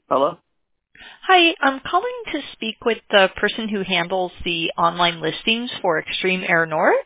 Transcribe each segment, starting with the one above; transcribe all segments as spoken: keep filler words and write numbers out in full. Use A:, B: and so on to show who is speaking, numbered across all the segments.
A: Hello?
B: Hi, I'm calling to speak with the person who handles the online listings for Extreme Air North.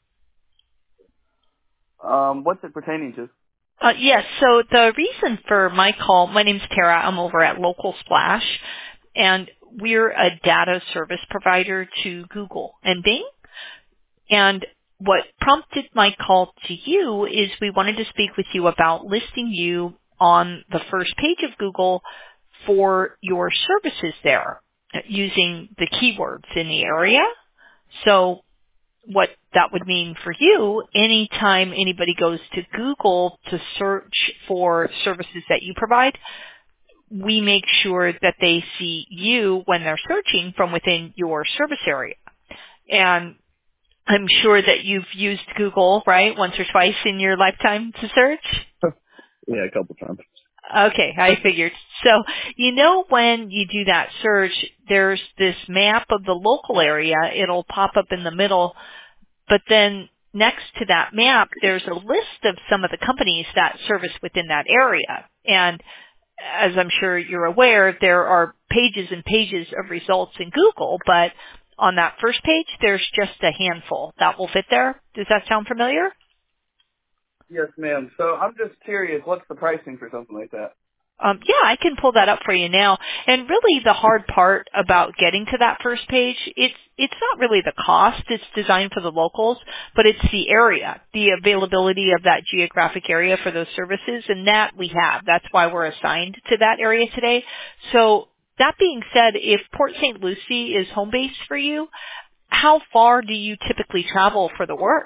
A: Um, what's it pertaining to?
B: Uh, yes, so the reason for my call, my name's Tara. I'm over at Local Splash, and we're a data service provider to Google and Bing. And what prompted my call to you is we wanted to speak with you about listing you on the first page of Google for your services there uh, using the keywords in the area. So what that would mean for you, anytime anybody goes to Google to search for services that you provide, we make sure that they see you when they're searching from within your service area. And I'm sure that you've used Google, right, once or twice in your lifetime to search?
A: Yeah, a couple times.
B: Okay, I figured. So, you know when you do that search, there's this map of the local area. It'll pop up in the middle, but then next to that map, there's a list of some of the companies that service within that area. And as I'm sure you're aware, there are pages and pages of results in Google, but on that first page, there's just a handful that will fit there. Does that sound familiar?
A: Yes, ma'am. So I'm just curious, what's the pricing for something like that?
B: Um, yeah, I can pull that up for you now. And really the hard part about getting to that first page, it's it's not really the cost. It's designed for the locals, but it's the area, the availability of that geographic area for those services, and that we have. That's why we're assigned to that area today. So that being said, if Port Saint Lucie is home base for you, how far do you typically travel for the work?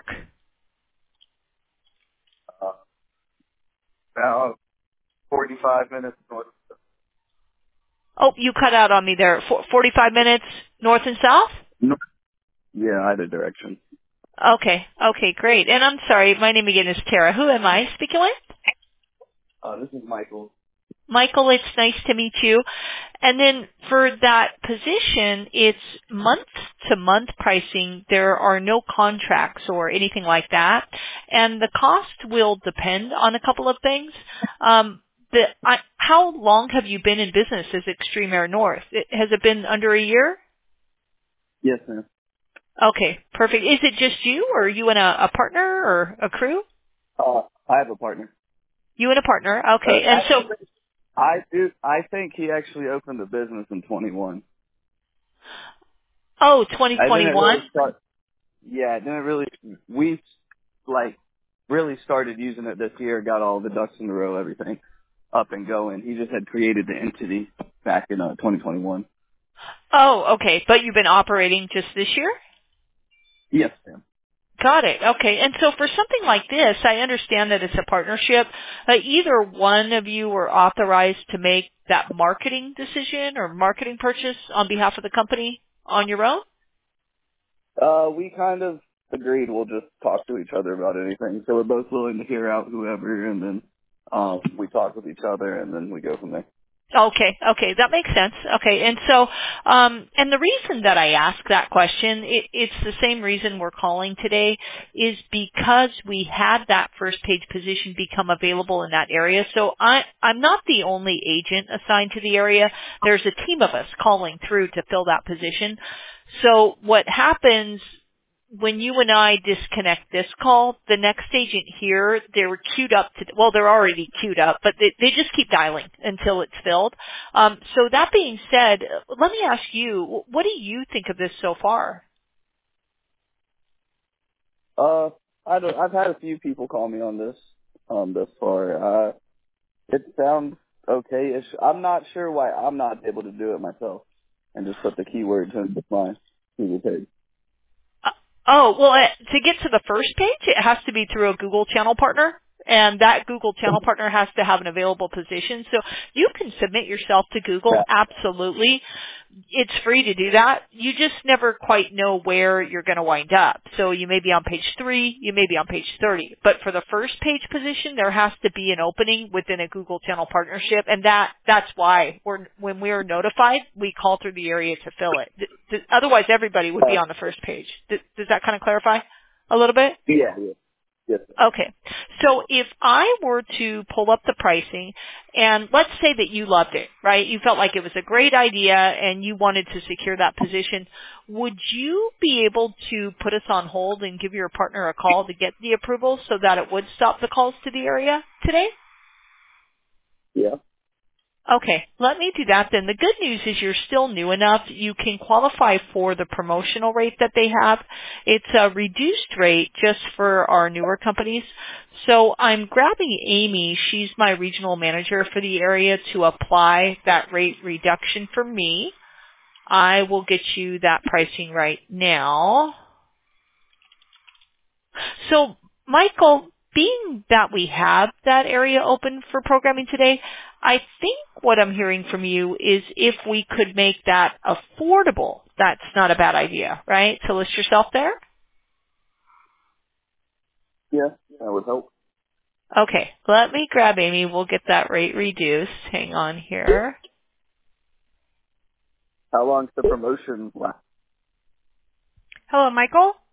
A: Uh, about forty-five minutes north.
B: Oh, you cut out on me there. For forty-five minutes north and south?
A: North. Yeah, either direction.
B: Okay. Okay, great. And I'm sorry, my name again is Tara. Who am I speaking with?
A: Uh, this is Michael.
B: Michael, it's nice to meet you. And then for that position, it's month-to-month pricing. There are no contracts or anything like that. And the cost will depend on a couple of things. Um, the, I, how long have you been in business as Extreme Air North? It, has it been under a year?
A: Yes, ma'am.
B: Okay, perfect. Is it just you, or are you and a, a partner or a crew?
A: Uh, I have a partner.
B: You and a partner.
A: Uh,
B: Okay. And so,
A: actually, I do. I think he actually opened a business in twenty-one.
B: oh,
A: I didn't
B: twenty twenty-one?
A: really start. Yeah, it didn't really. We like really started using it this year. Got all the ducks in a row, everything up and going. He just had created the entity back in uh, twenty twenty-one.
B: Oh, okay. But you've been operating just this year?
A: Yes, ma'am.
B: Got it. Okay. And so for something like this, I understand that it's a partnership. Uh, either one of you are authorized to make that marketing decision or marketing purchase on behalf of the company on your own?
A: Uh, we kind of agreed we'll just talk to each other about anything. So we're both willing to hear out whoever, and then um, we talk with each other, and then we go from there.
B: Okay, okay, that makes sense. Okay, and so, um, and the reason that I ask that question, it, it's the same reason we're calling today, is because we had that first page position become available in that area. So I, I'm not the only agent assigned to the area. There's a team of us calling through to fill that position. So what happens when you and I disconnect this call, the next agent here, they're queued up to, well, they're already queued up, but they, they just keep dialing until it's filled. Um, so that being said, let me ask you, what do you think of this so far?
A: Uh, I don't, I've had a few people call me on this um, thus far. Uh, it sounds okay-ish. I'm not sure why I'm not able to do it myself and just put the keywords in with my Google page.
B: Uh, Oh, well, uh, to get to the first page, it has to be through a Google channel partner. And that Google channel partner has to have an available position. So you can submit yourself to Google,
A: Yeah.
B: absolutely. It's free to do that. You just never quite know where you're going to wind up. So you may be on page three, you may be on page thirty. But for the first page position, there has to be an opening within a Google channel partnership. And that, that's why we're, when we're notified, we call through the area to fill it. Th- th- Otherwise, everybody would be
A: Uh,
B: on the first page. Th- does that kind of clarify a little bit?
A: yeah, yeah. Yes.
B: Okay. So if I were to pull up the pricing, and let's say that you loved it, right? You felt like it was a great idea and you wanted to secure that position, would you be able to put us on hold and give your partner a call to get the approval so that it would stop the calls to the area today?
A: Yeah.
B: Okay, let me do that then. The good news is you're still new enough. You can qualify for the promotional rate that they have. It's a reduced rate just for our newer companies. So I'm grabbing Amy. She's my regional manager for the area to apply that rate reduction for me. I will get you that pricing right now. So, Michael, being that we have that area open for programming today, I think what I'm hearing from you is if we could make that affordable, that's not a bad idea, right? To list yourself there?
A: Yeah. That would help.
B: Okay, let me grab Amy. We'll get that rate reduced. Hang on here.
A: How long's the promotion last?
B: Hello, Michael?